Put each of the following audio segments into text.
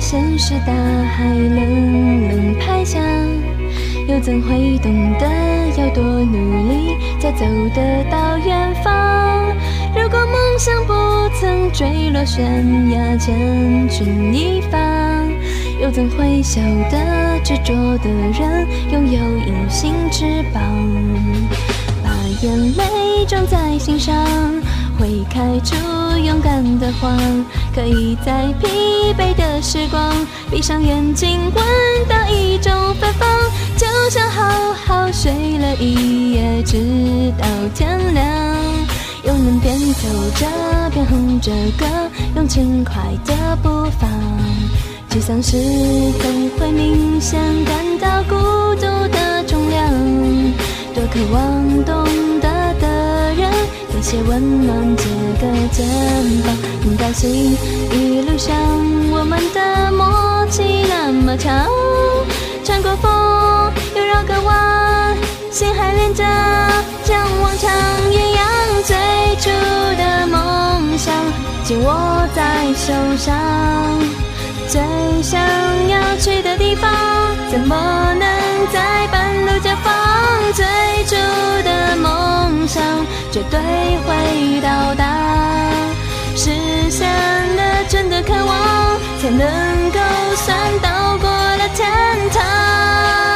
现实大海冷冷拍下，又怎会懂得要多努力才走得到远方？如果梦想不曾坠落悬崖，千钧一发，又怎会晓得执着的人拥有隐形翅膀？把眼泪装在心上，会开出勇敢的花，可以在疲惫的时光闭上眼睛，闻到一种芬芳，就像好好睡了一夜，直到天亮。又能边走着边哼着歌，用轻快的步伐，沮丧时总会明显感到孤独的重量。多渴望懂得的人，给些温暖，借个肩膀。很高兴一路上我们的默契那么长，穿过风又绕个弯，心还连着，像往常一样。最初的梦想紧握在手上，最想要去的地方，怎么能在半路就放？最初的梦想绝对会到达，实现了真的渴望，才能够算到过了天堂。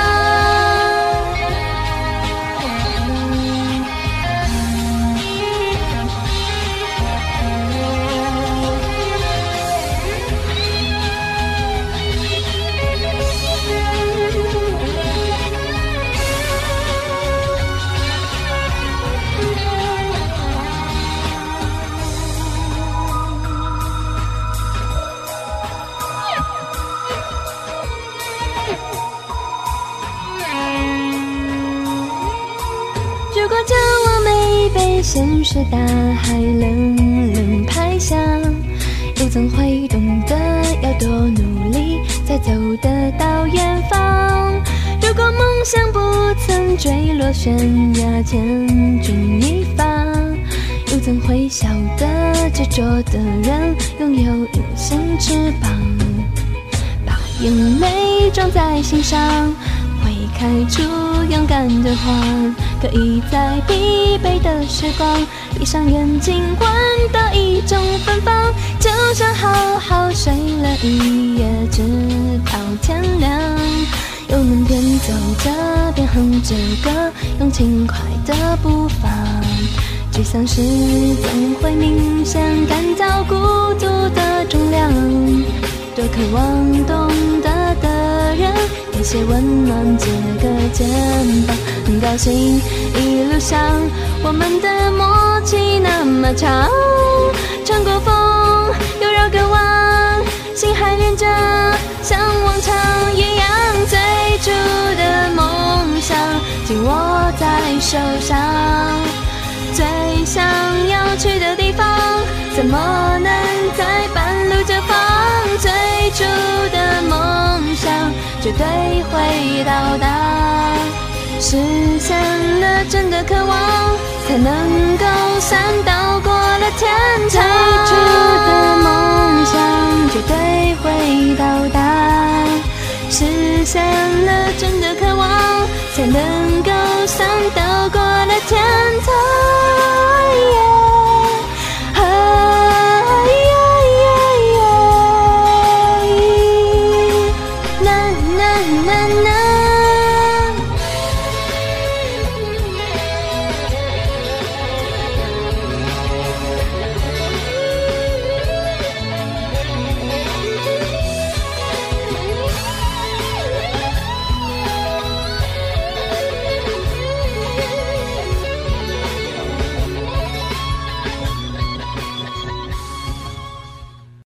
如果将我没被现实大海冷冷拍下，又怎会懂得要多努力才走得到远方？如果梦想不曾坠落悬崖，千钧一发，又怎会晓得执着的人拥有隐形翅膀？把眼泪装在心上，会开出勇敢的花，可以在疲惫的时光闭上眼睛，闻到一种芬芳，就像好好睡了一夜，直到天亮。又能边走着边哼着歌，用轻快的步伐，沮丧时总会明显感到孤独的重量。多渴望懂得的人，给些温暖，借个肩膀。很高兴一路上我们的默契那么长，穿过风又绕个弯，心还连着，像往常一样。最初的梦想紧握在手上，最想要去的地方，怎么能在半路就放？最初的梦想绝对会到达，实现了真的渴望，才能够算到过了天堂。最初的梦想绝对会到达，实现了真的渴望，才能够算到过了天堂。